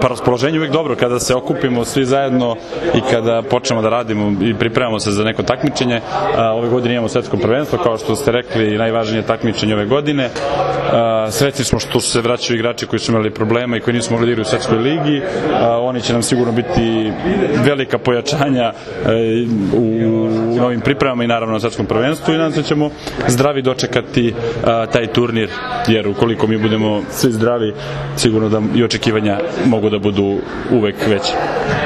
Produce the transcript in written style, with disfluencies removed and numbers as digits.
Pa raspoloženje je uvijek dobro kada se okupimo svi zajedno i kada počnemo da radimo i pripremamo se za neko takmičenje. Ove godine imamo svetsko prvenstvo, kao što ste rekli, najvažnije takmičenje ove godine. Srećni smo što se vraćaju igrači koji su imali problema i koji nisu mogli da igraju u svetskoj ligi. Oni će nam sigurno biti velika pojačanja u novim pripremama i naravno na svetskom prvenstvu i nadam se da ćemo zdravi dočekati taj turnir, jer ukoliko mi budemo svi zdravi, sigurno da i očekivanja mogu da budu uvek veće.